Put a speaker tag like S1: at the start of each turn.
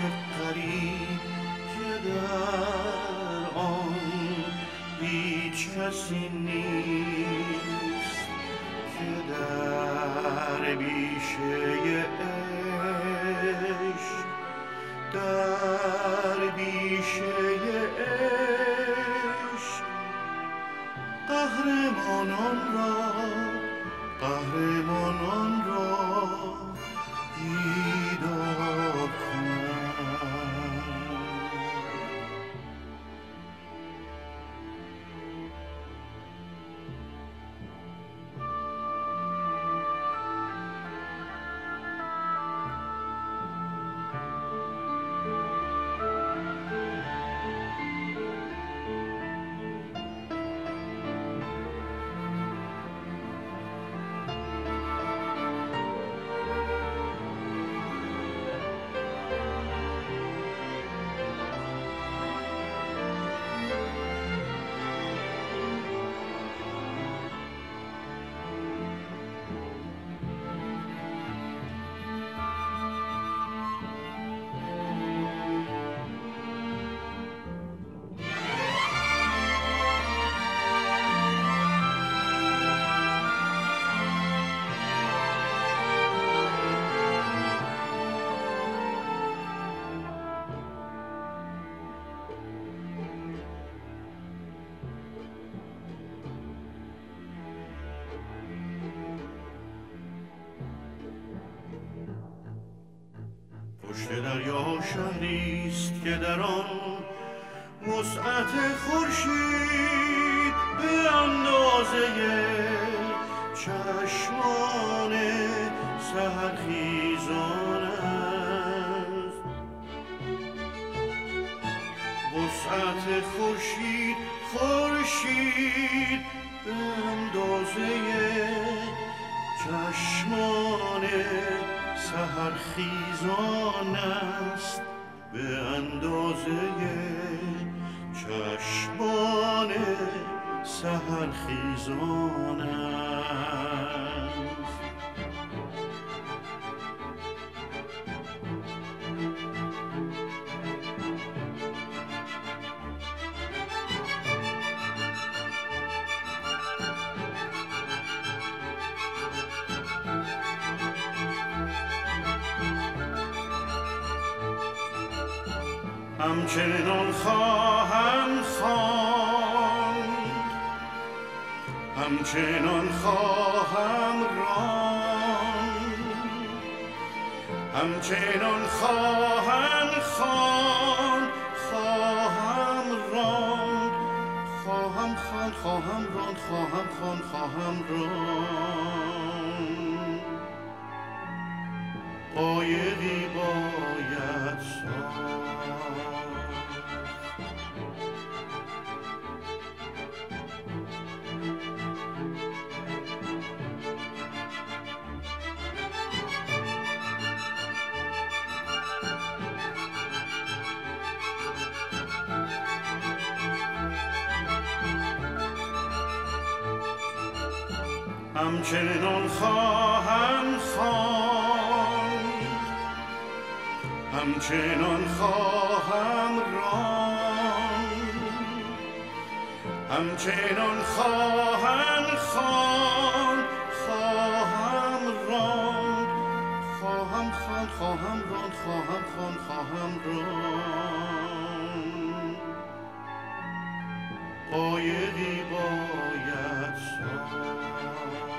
S1: غریب که در آن هیچ کسی نیست، که در بیشه عشق، در بیشه عشق قهرمانان را بیدار کنند. پشت دریا شهریست که در آن وسعت خورشید به اندازه چشمان سحرخیزان است. وسعت خورشید به اندازه چشمان سحرخیزان است، به اندازه چشمان سحرخیزان است. همچنان خواهم خواند، همچنان خواهم راند، همچنان خواهم خواند، خواهم راند، خواهم خواند، خواهم راند، خواهم خواند، خواهم راند. قایقی باید ساخت، همچنان خواهم خواند، همچنان خواهم راند، همچنان خواهم خواند، خواهم راند، خواهم خواند، خواهم راند، خواهم خواند، خواهم راند. قایقی باید ساخت.